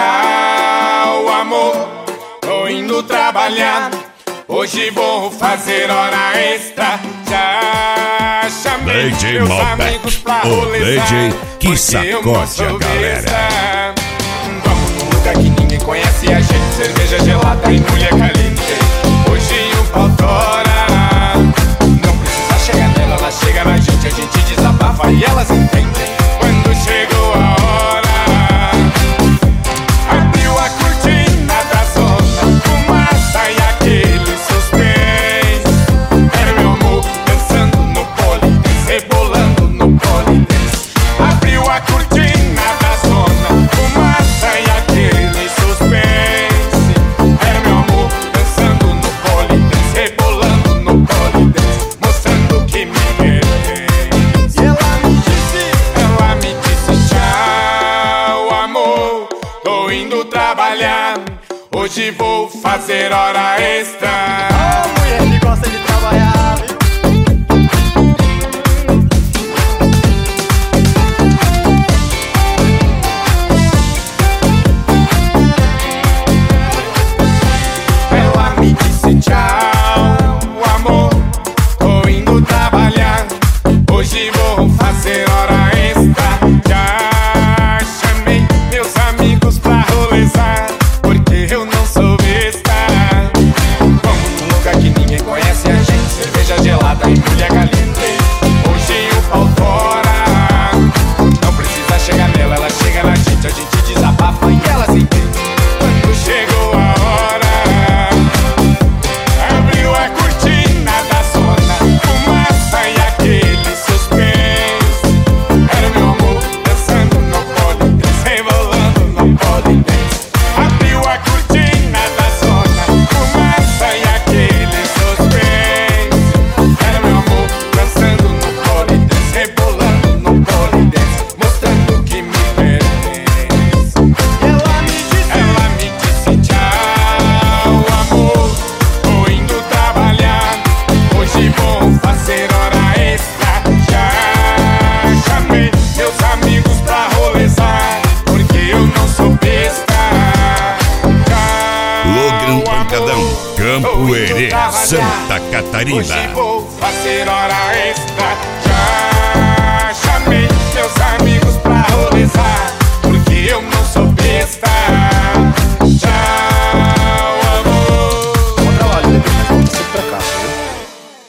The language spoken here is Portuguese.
Tchau, amor, tô indo trabalhar. Hoje vou fazer hora extra. Já chamei DJ meus amigos pra rolezar, DJ que porque eu não sacode sou a galera. besta. Vamos num lugar que ninguém conhece a gente. Cerveja gelada e mulher caliente. Hoje o pau tora. Não precisa chegar nela, ela chega na gente. A gente desabafa e elas entendem. Quando chegou a hora, abriu a cortina da zona, fumaça e aquele suspense. Era meu amor dançando no polidense, rebolando no polidense. Abriu a cortina da zona, fumaça e aquele suspense. Era meu amor dançando no polidense, rebolando no polidense, mostrando que me pertence. E ela me disse tchau, amor, tô indo trabalhar. Hoje vou fazer hora extra. Ô, mulher que gosta de trabalhar, viu? Ela me disse tchau, amor, tô indo trabalhar. Hoje vou fazer hora extra. Já chamei meus amigos pra rolezar, porque eu não sou besta. Vamos num lugar que ninguém conhece a gente. Cerveja gelada e mulher caliente. Hoje o pau tora. Não precisa chegar nela, ela chega na gente. A gente desabafa e elas entendem. Quando chegou a hora, abriu a cortina da zona, fumaça e aquele suspense. Era meu amor dançando no polidense, rebolando no polidense. Abriu a cortina da zona, fumaça e aquele suspense. Era meu amor dançando no polidense, rebolando no polidense, mostrando que me pertence. Ela me disse tchau, amor, tô indo trabalhar. Hoje vou fazer hora extra. Já chamei meus amigos pra rolezar, porque eu não sou besta. Logran Tchau, Pancadão, amor, Campo tô indo Herê, trabalhar. Santa Catarina. Hoje vou fazer hora extra. Já chamei meus amigos pra rolezar,